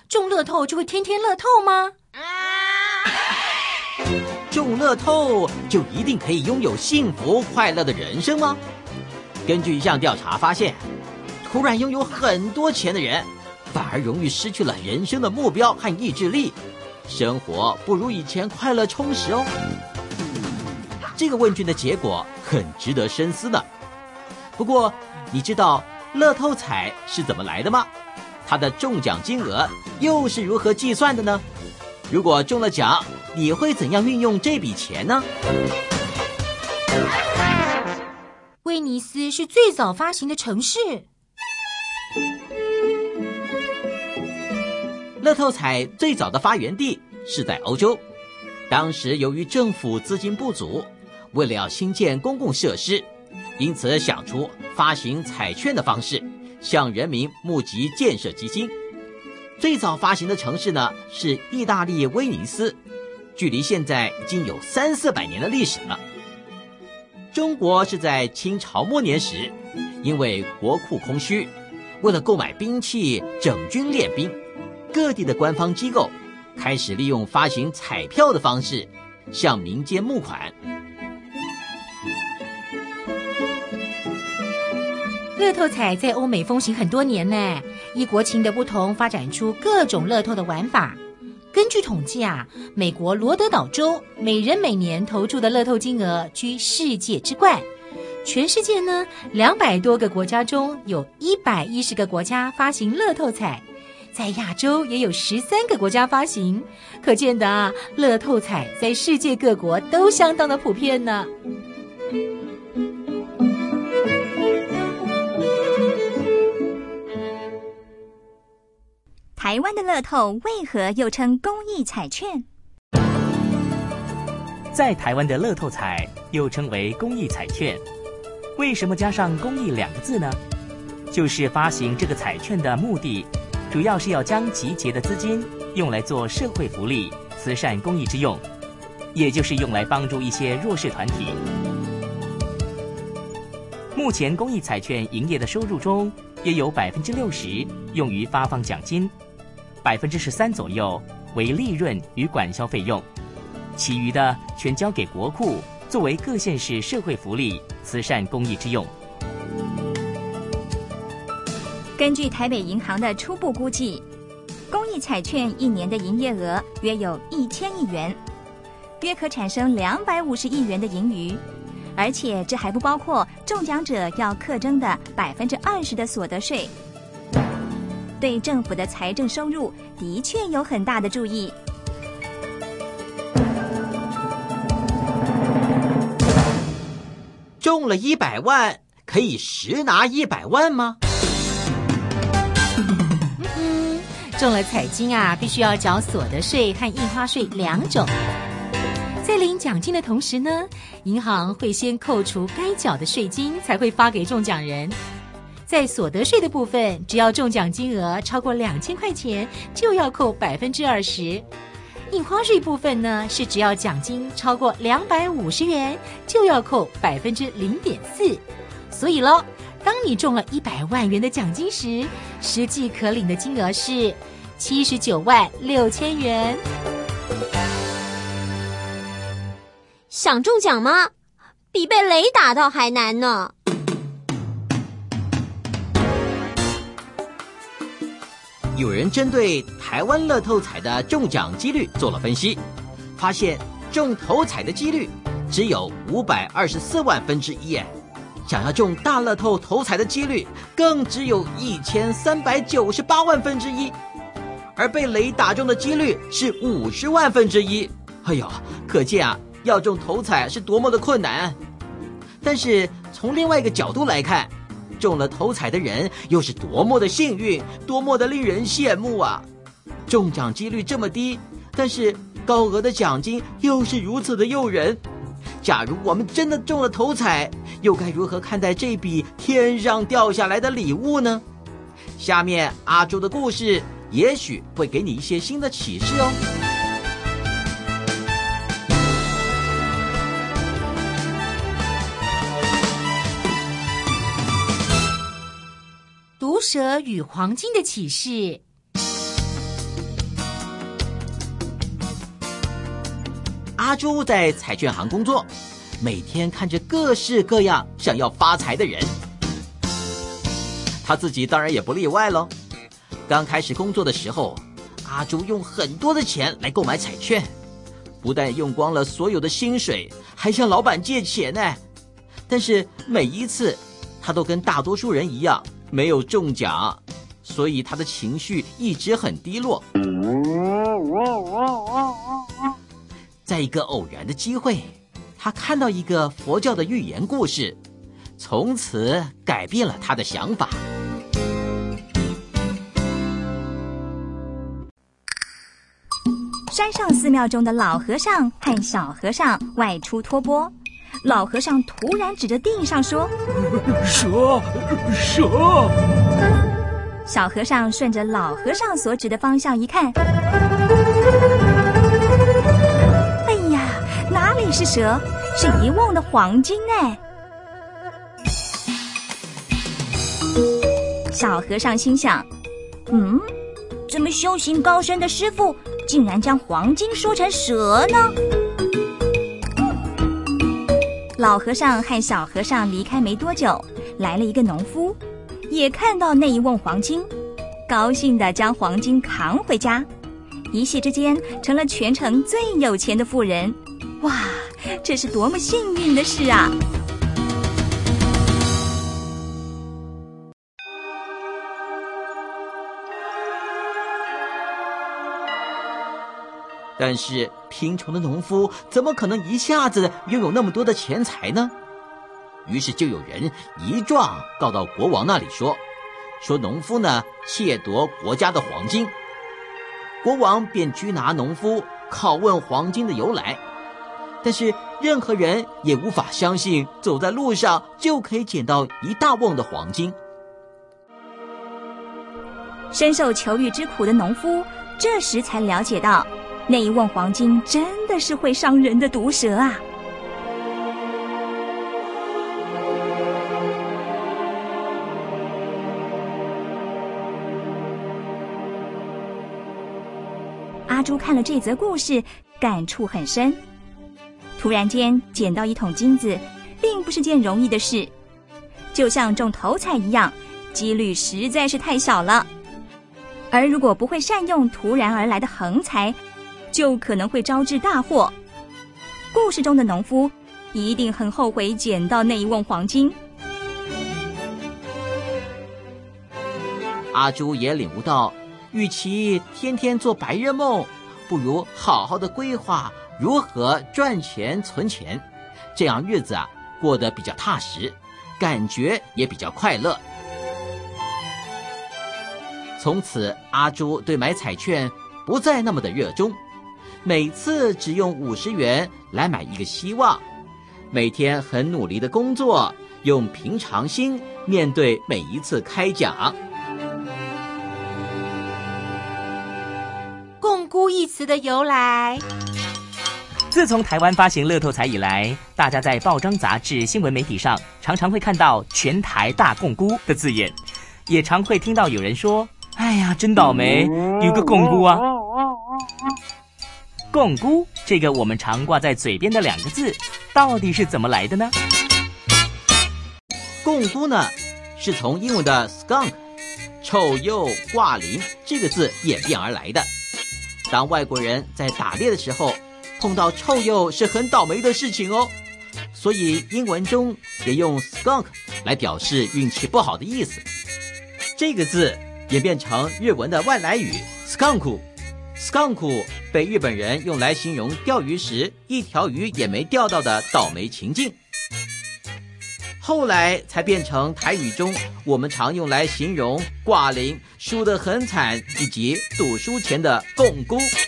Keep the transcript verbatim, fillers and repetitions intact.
中乐透就会天天乐透吗？ 中乐透就一定可以拥有幸福快乐的人生吗？根据一项调查发现，突然拥有很多钱的人，反而容易失去了人生的目标和意志力，生活不如以前快乐充实哦。这个问卷的结果很值得深思呢。不过，你知道乐透彩是怎么来的吗？它的中奖金额又是如何计算的呢？如果中了奖，你会怎样运用这笔钱呢？ 威尼斯是最早发行的城市。 乐透彩最早的发源地是在欧洲，当时由于政府资金不足，为了要兴建公共设施，因此想出发行彩券的方式，向人民募集建设基金。最早发行的城市呢是意大利威尼斯，距离现在已经有三四百年的历史了。中国是在清朝末年时，因为国库空虚，为了购买兵器整军练兵，各地的官方机构开始利用发行彩票的方式向民间募款。 乐透彩在欧美风行很多年呢，依国情的不同，发展出各种乐透的玩法。根据统计啊，美国罗德岛州每人每年投注的乐透金额居世界之冠。全世界呢，两百多个国家中有一百一十个国家发行乐透彩，在亚洲也有十三个国家发行，可见的啊，乐透彩在世界各国都相当的普遍呢。 台湾的乐透为何又称公益彩券？ 在台湾的乐透彩又称为公益彩券，为什么加上公益两个字呢？就是发行这个彩券的目的，主要是要将集结的资金用来做社会福利、慈善公益之用，也就是用来帮助一些弱势团体。目前公益彩券营业的收入中，约有百分之六十用于发放奖金，百分之十三左右为利润与管销费用，其余的全交给国库，作为各县市社会福利、慈善公益之用。 根据台北银行的初步估计，公益彩券一年的营业额约有一千亿元，约可产生两百五十亿元的盈余，而且这还不包括中奖者要课征的百分之二十的所得税，对政府的财政收入的确有很大的注意。 中了一百万，可以实拿一百万吗？ 嗯，中了彩金啊，必须要缴所得税和印花税两种。在领奖金的同时呢，银行会先扣除该缴的税金，才会发给中奖人。在所得税的部分，只要中奖金额超过两千块钱，就要扣百分之二十。印花税部分呢，是只要奖金超过两百五十元，就要扣百分之零点四。所以咯，当你中了一百万元的奖金时，实际可领的金额是七十九万六千元。 想中奖吗？比被雷打到还难呢。 有人针对台湾乐透彩的中奖几率做了分析，发现中头彩的几率只有五百二十四万分之一耶，想要中大乐透头彩的几率更只有一千三百九十八万分之一，而被雷打中的几率是五十万分之一。哎呦，可见啊，要中头彩是多么的困难。但是从另外一个角度来看，中了头彩的人又是多么的幸运，多么的令人羡慕啊！中奖几率这么低，但是高额的奖金又是如此的诱人。假如我们真的中了头彩，又该如何看待这笔天上掉下来的礼物呢？下面阿朱的故事也许会给你一些新的启示哦。 毒蛇与黄金的启示。 阿朱在彩券行工作，每天看着各式各样想要发财的人，他自己当然也不例外咯。刚开始工作的时候，阿朱用很多的钱来购买彩券，不但用光了所有的薪水，还向老板借钱呢。但是每一次他都跟大多数人一样没有中奖，所以他的情绪一直很低落。在一个偶然的机会，他看到一个佛教的寓言故事，从此改变了他的想法。 山上寺庙中的老和尚和小和尚外出托钵，老和尚突然指着地上说： 蛇，蛇！ 小和尚顺着老和尚所指的方向一看，哎呀，哪里是蛇，是一瓮的黄金哎！小和尚心想，嗯，怎么修行高深的师父竟然将黄金说成蛇呢？老和尚和小和尚离开没多久，来了一个农夫，也看到那一瓮黄金，高兴地将黄金扛回家，一夕之间成了全城最有钱的富人。哇，这是多么幸运的事啊！ 但是贫穷的农夫怎么可能一下子拥有那么多的钱财呢？于是就有人一状告到国王那里说，说农夫呢窃夺国家的黄金。国王便拘拿农夫，拷问黄金的由来。但是任何人也无法相信，走在路上就可以捡到一大瓮的黄金。 深受求育之苦的农夫这时才了解到，那一瓮黄金真的是会伤人的毒蛇啊！阿朱看了这则故事，感触很深。突然间捡到一桶金子，并不是件容易的事，就像中头彩一样，几率实在是太小了。而如果不会善用突然而来的横财，就可能会招致大祸。故事中的农夫一定很后悔捡到那一瓮黄金。 阿朱也领悟到，与其天天做白日梦，不如好好的规划如何赚钱存钱，这样日子啊过得比较踏实，感觉也比较快乐。从此阿朱对买彩券不再那么的热衷，每次只用五十元来买一个希望，每天很努力的工作，用平常心面对每一次开奖。 共估一词的由来。 自从台湾发行乐透彩以来，大家在报章杂志、新闻媒体上常常会看到全台大共估的字眼，也常会听到有人说，哎呀，真倒霉，有个共估啊。共估这个我们常挂在嘴边的两个字，到底是怎么来的呢？ 共估呢，是从英文的 skunk 臭鼬挂鳞这个字演变而来的。当外国人在打猎的时候碰到臭鼬是很倒霉的事情哦，所以英文中也用 skunk 来表示运气不好的意思。这个字演变成日文的外来语 skunk， skunk 被日本人用来形容钓鱼时一条鱼也没钓到的倒霉情境，后来才变成台语中我们常用来形容挂零输得很惨以及赌输钱的共估。